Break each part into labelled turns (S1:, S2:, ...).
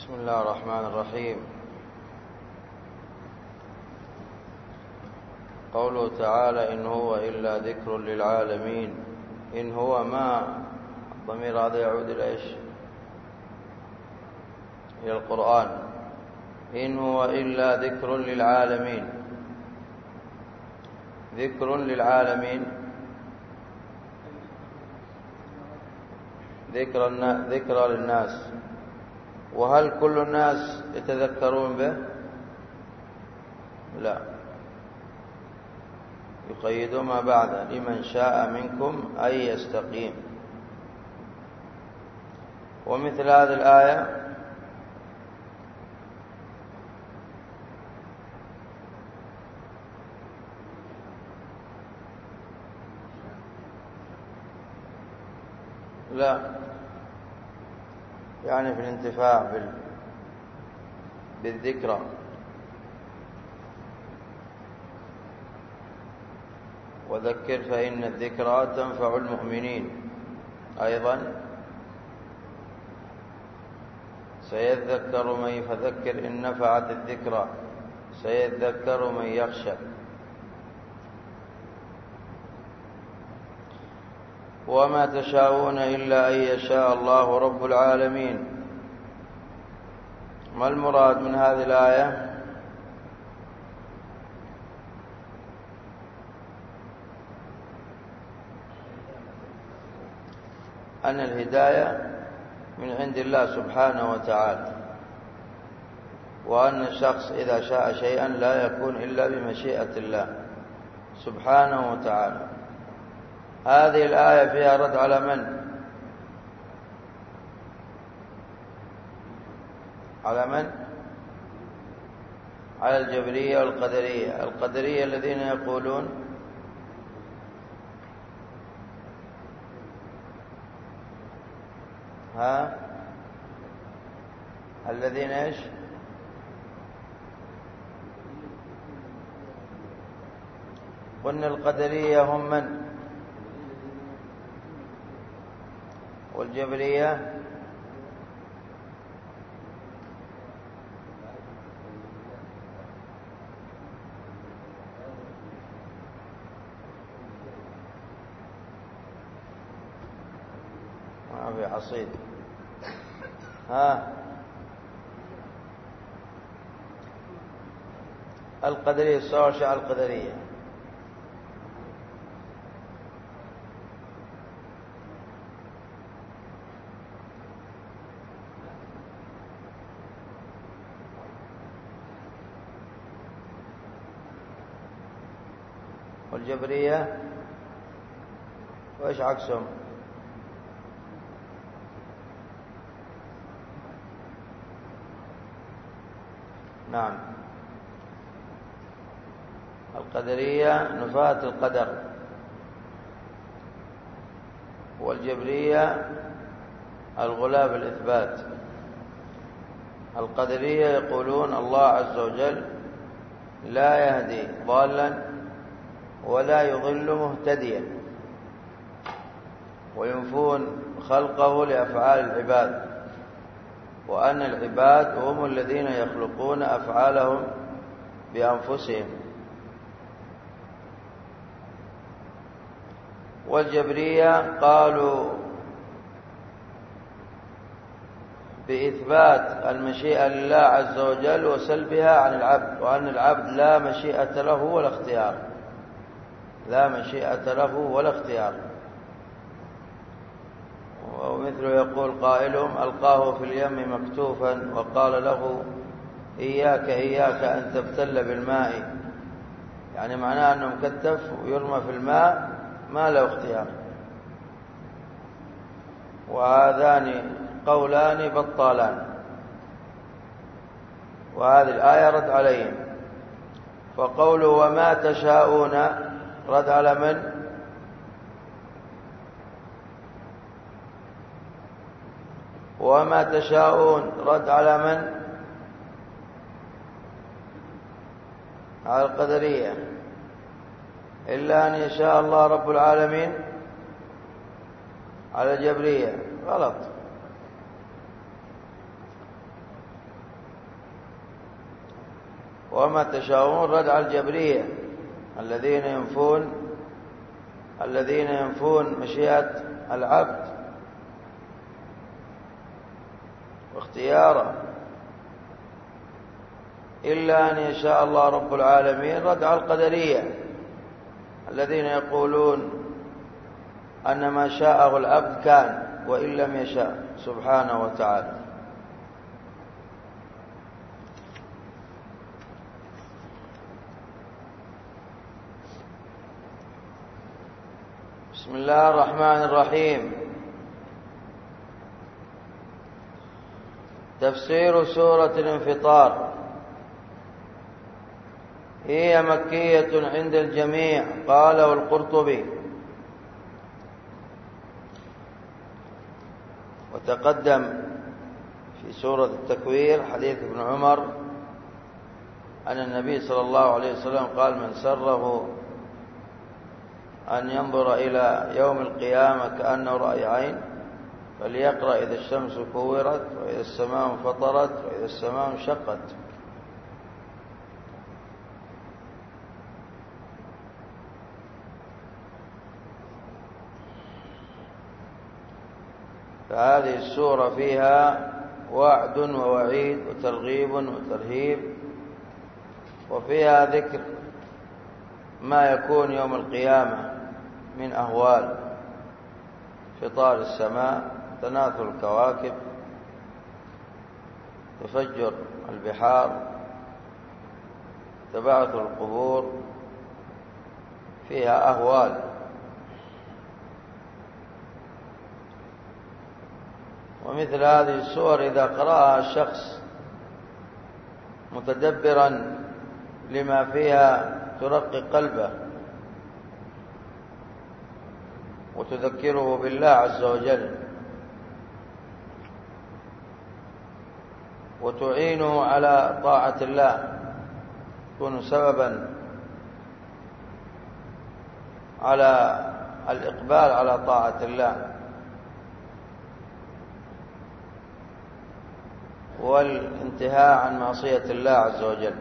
S1: بسم الله الرحمن الرحيم. قوله تعالى إن هو إلا ذكر للعالمين. إن هو ما الضمير هذا يعود إلى إيش؟ إلى القرآن. إن هو إلا ذكر للعالمين. ذكر للعالمين، ذكرى للناس. وهل كل الناس يتذكرون به؟ لا، يقيد ما بعد لمن شاء منكم أن يستقيم. ومثل هذه الآية لا، يعني في الانتفاع بالذكرى. وذكر فإن الذكرى تنفع المؤمنين. أيضا سيذكر من فذكر إن نفعت الذكرى سيذكر من يخشى. وما تشاءون إلا أن يشاء الله رب العالمين. ما المراد من هذه الآية؟ أن الهداية من عند الله سبحانه وتعالى، وأن الشخص إذا شاء شيئا لا يكون إلا بمشيئة الله سبحانه وتعالى. هذه الآية فيها رد على من؟ على من؟ على الجبرية والقدرية. القدرية الذين يقولون الذين ايش؟ قلنا القدرية هم من؟ والجبرية ما في عصيد. القدرية الصورة القدرية. والجبرية وإيش عكسهم؟ نعم، القدرية نفاة القدر، والجبرية الغلاة بالإثبات. القدرية يقولون الله عز وجل لا يهدي ضالا ولا يضل مهتديا، وينفون خلقه لأفعال العباد، وأن العباد هم الذين يخلقون أفعالهم بأنفسهم. والجبرية قالوا بإثبات المشيئة لله عز وجل وسلبها عن العبد، وأن العبد لا مشيئة له ولا اختيار، لا مشيئة له ولا اختيار. ومثل يقول قائلهم ألقاه في اليم مكتوفا وقال له إياك أن تبتل بالماء، يعني معناه أنه مكتف ويرمى في الماء ما له اختيار. وهذان قولان بطالان، وهذه الآية رد عليهم. فقوله وما تشاءون رد على من؟ وما تشاءون رد على من؟ على القدرية. إلا أن يشاء الله رب العالمين على الجبرية. غلط. وما تشاءون رد على الجبرية الذين ينفون مشيئة العبد واختياره إلا أن يشاء الله رب العالمين. رد على القدرية الذين يقولون أن ما شاءه العبد كان وإن لم يشاء سبحانه وتعالى. بسم الله الرحمن الرحيم. تفسير سورة الانفطار. هي مكية عند الجميع قاله القرطبي. وتقدم في سورة التكوير حديث ابن عمر أن النبي صلى الله عليه وسلم قال: من سره أن ينظر إلى يوم القيامة كأنه رأي عين فليقرأ إذا الشمس كورت وإذا السماء انفطرت وإذا السماء انشقت. فهذه السورة فيها وعد ووعيد وترغيب وترهيب، وفيها ذكر ما يكون يوم القيامة من أهوال: انفطار السماء، تناثر الكواكب، تفجر البحار، تباعث القبور، فيها أهوال. ومثل هذه السور إذا قرأها الشخص متدبرا لما فيها ترقي قلبه وتذكره بالله عز وجل وتعينه على طاعة الله، تكون سببا على الإقبال على طاعة الله والانتهاء عن معصية الله عز وجل.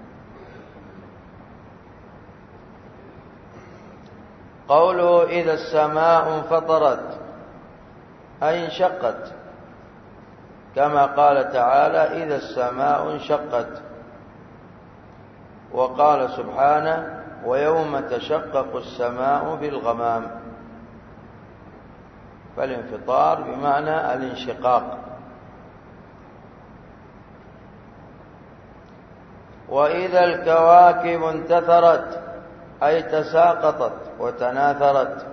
S1: قوله إذا السماء انفطرت أي انشقت، كما قال تعالى: إذا السماء انشقت. وقال سبحانه: ويوم تشقق السماء بالغمام. فالانفطار بمعنى الانشقاق. وإذا الكواكب انتثرت أي تساقطت وتناثرت،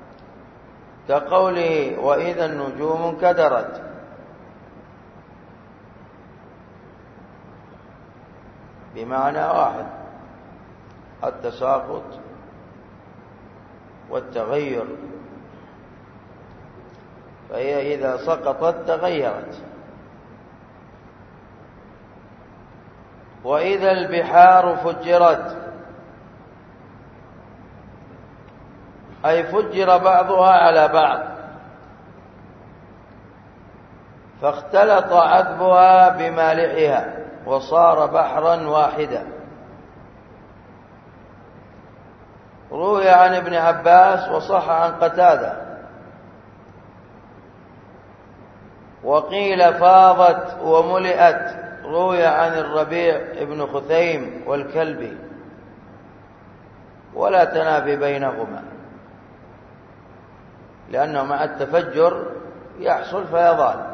S1: كقوله: وإذا النجوم انكدرت. بمعنى واحد: التساقط والتغير، فهي إذا سقطت تغيرت. وإذا البحار فجرت أي فجر بعضها على بعض فاختلط عذبها بمالحها وصار بحرا واحدا. روي عن ابن عباس وصح عن قتادة، وقيل فاضت وملئت. روي عن الربيع ابن خثيم والكلبي، ولا تنافي بينهما، لأنه مع التفجر يحصل فيضان،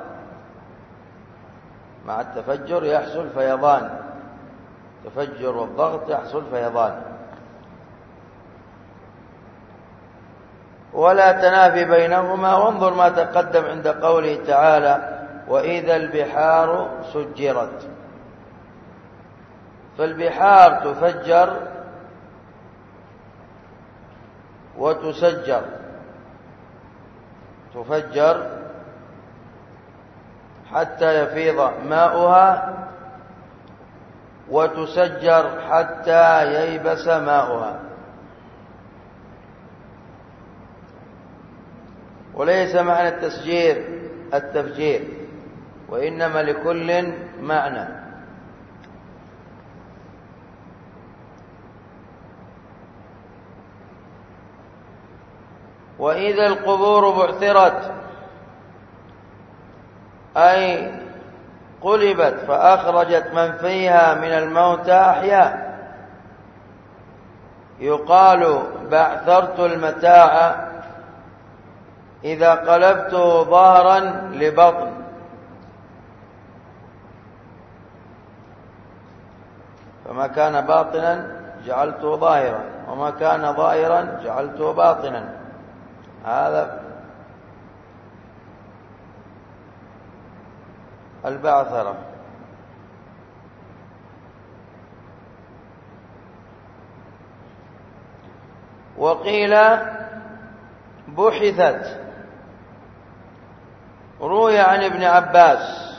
S1: مع التفجر يحصل فيضان، تفجر والضغط يحصل فيضان، ولا تنافي بينهما. وانظر ما تقدم عند قوله تعالى: وإذا البحار سجرت. فالبحار تفجر وتسجر، تفجر حتى يفيض ماؤها، وتسجر حتى ييبس ماؤها. وليس معنى التسجير التفجير، وإنما لكل معنى. وإذا القبور بعثرت أي قلبت فأخرجت من فيها من الموتى أحياء. يقال بعثرت المتاع إذا قلبته ظهرا لبطن، فما كان باطنا جعلته ظاهرا، وما كان ظاهرا جعلته باطنا. هذا البعثرة. وقيل بحثت، روي عن ابن عباس.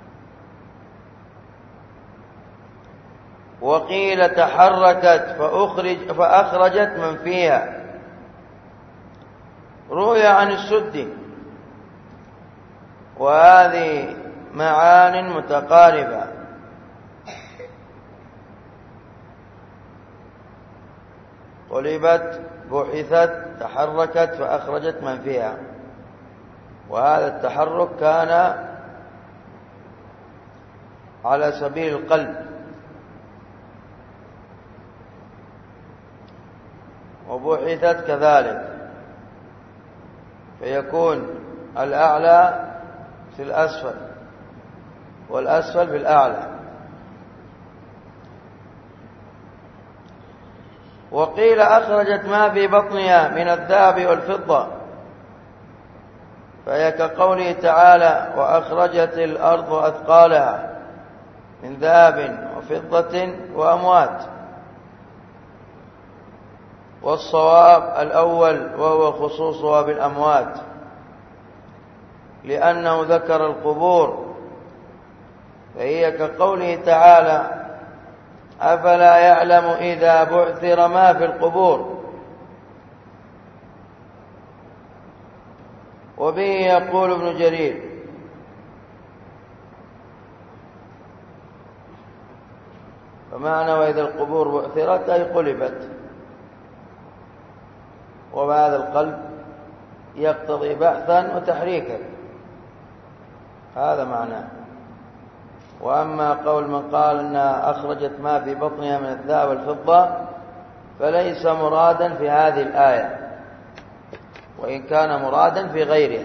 S1: وقيل تحركت فأخرجت من فيها، روي عن السدي. وهذه معان متقاربة. قلبت، بحثت، تحركت فأخرجت من فيها. وهذا التحرك كان على سبيل القلب، وبحثت كذلك، فيكون الأعلى في الأسفل والأسفل في الأعلى. وقيل أخرجت ما في بطنها من الذهب والفضة، فهي كقوله تعالى وأخرجت الأرض أثقالها من ذهب وفضة وأموات. والصواب الأول وهو خصوصها بالأموات، لأنه ذكر القبور، فهي كقوله تعالى أفلا يعلم إذا بعثر ما في القبور. وبه يقول ابن جرير فمعنى وإذا القبور بعثرت أي قلبت، وهذا القلب يقتضي بحثا وتحريكا، هذا معناه. وأما قول من قال أنها أخرجت ما في بطنها من الذهب والفضة فليس مرادا في هذه الآية، وإن كان مرادا في غيرها.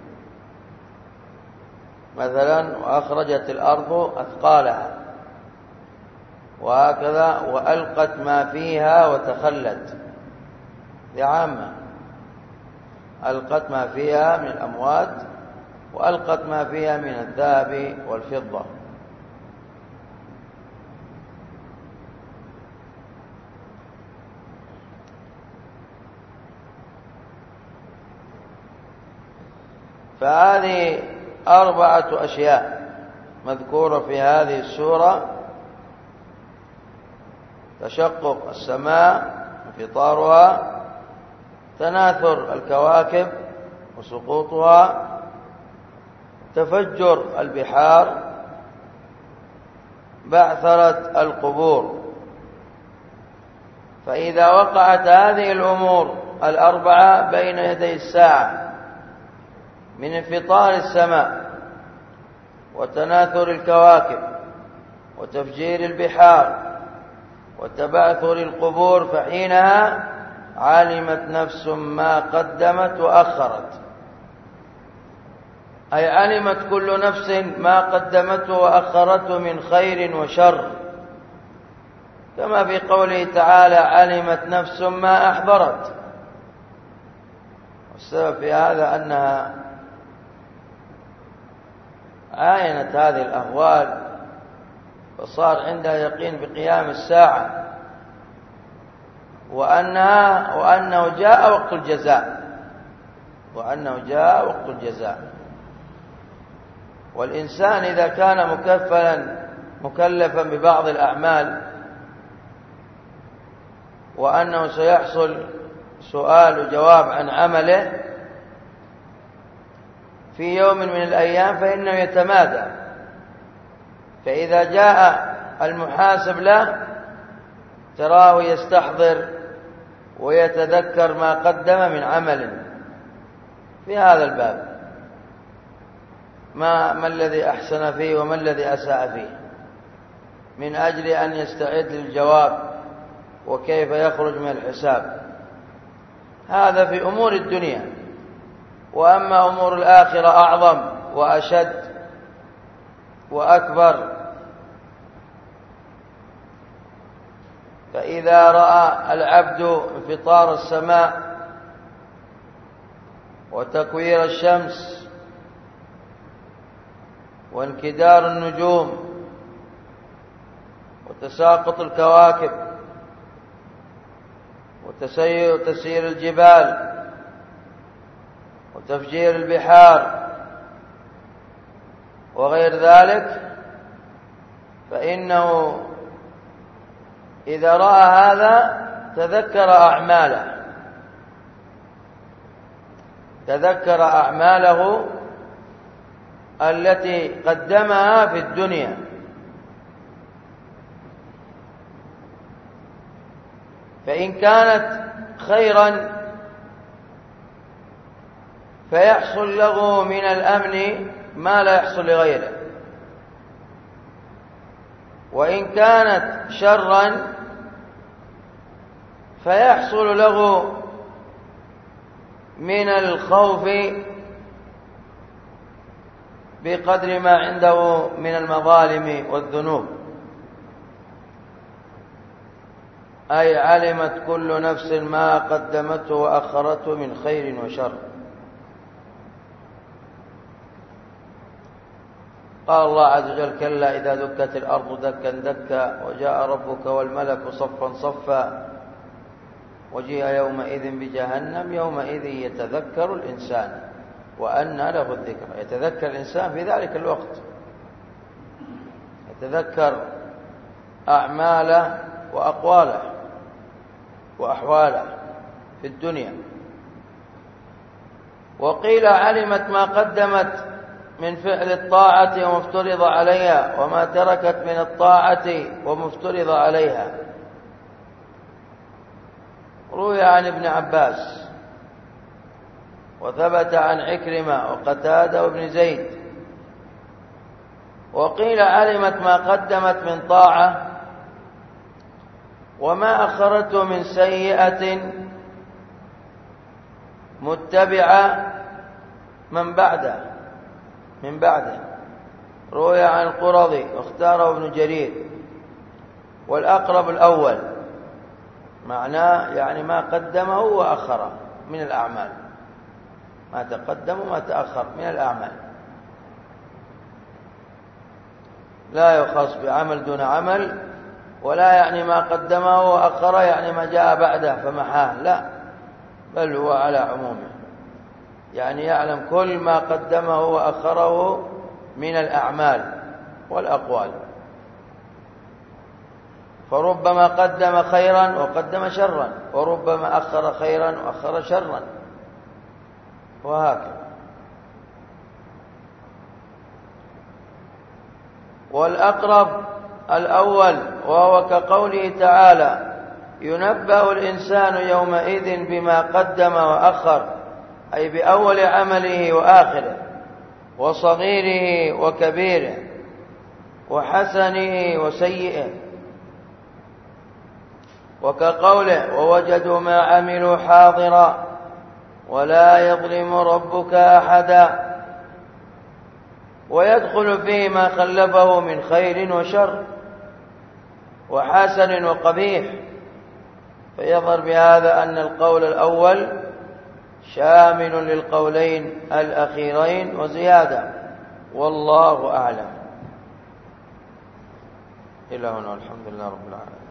S1: مثلا وأخرجت الأرض أثقالها، وهكذا وألقت ما فيها وتخلت، عامة. ألقت ما فيها من الأموات، وألقت ما فيها من الذهب والفضة. فهذه 4 أشياء مذكورة في هذه السورة: تشقق السماء انفطارها، تناثر الكواكب وسقوطها، تفجر البحار، بعثرة القبور. فإذا وقعت هذه الأمور 4 بين يدي الساعة من انفطار السماء وتناثر الكواكب وتفجير البحار وتبعثر القبور، فحينها علمت نفس ما قدمت وأخرت، أي علمت كل نفس ما قدمته وأخرته من خير وشر، كما في قوله تعالى علمت نفس ما أحضرت. والسبب في هذا أنها عاينت هذه الأهوال، فصار عندها يقين بقيام الساعة، وأنه جاء وقت الجزاء. والإنسان إذا كان مكلفا ببعض الأعمال، وأنه سيحصل سؤال وجواب عن عمله في يوم من الأيام، فإنه يتمادى. فإذا جاء المحاسب له تراه يستحضر ويتذكر ما قدم من عمل، في هذا الباب، ما الذي أحسن فيه وما الذي أساء فيه، من أجل أن يستعد للجواب وكيف يخرج من الحساب. هذا في أمور الدنيا. وأما أمور الآخرة أعظم وأشد وأكبر. فإذا رأى العبد انفطار السماء وتكوير الشمس وانكدار النجوم وتساقط الكواكب وتسير الجبال وتفجير البحار وغير ذلك، فإنه إذا رأى هذا تذكر أعماله التي قدمها في الدنيا، فإن كانت خيرا فيحصل له من الأمن ما لا يحصل لغيره، وإن كانت شرا فيحصل له من الخوف بقدر ما عنده من المظالم والذنوب. أي علمت كل نفس ما قدمته وأخرته من خير وشر. قال الله عز وجل: كلا إذا دكت الأرض دكا دكا وجاء ربك والملك صفا صفا وجيء يومئذ بجهنم يومئذ يتذكر الإنسان وأنى له الذكر. يتذكر الإنسان في ذلك الوقت، يتذكر أعماله وأقواله وأحواله في الدنيا. وقيل علمت ما قدمت من فعل الطاعة ومفترض عليها وما تركت من الطاعة ومفترض عليها. روي عن ابن عباس وثبت عن عكرمة وقتادة وابن زيد. وقيل علمت ما قدمت من طاعة وما أخرته من سيئة متبعة من بعده. روي عن القرظي واختاره ابن جرير، والأقرب الأول، معناه يعني ما قدمه وأخره من الأعمال، ما تقدم وما تأخر من الأعمال، لا يخص بعمل دون عمل، ولا يعني ما قدمه وأخره يعني ما جاء بعده فمحاه، لا، بل هو على عمومه، يعني يعلم كل ما قدمه وأخره من الأعمال والأقوال. فربما قدم خيرا وقدم شرا، وربما أخر خيرا وأخر شرا، وهكذا. والأقرب الأول، وهو كقوله تعالى: ينبأ الإنسان يومئذ بما قدم وأخر، أي بأول عمله وآخره، وصغيره وكبيره، وحسنه وسيئه. وكقوله: ووجدوا ما عملوا حاضرا ولا يظلم ربك أحدا. ويدخل فيه ما خلفه من خير وشر وحسن وقبيح. فيظهر بهذا أن القول الأول شامل للقولين الأخيرين وزيادة، والله أعلم. إلى هنا، والحمد لله رب العالمين.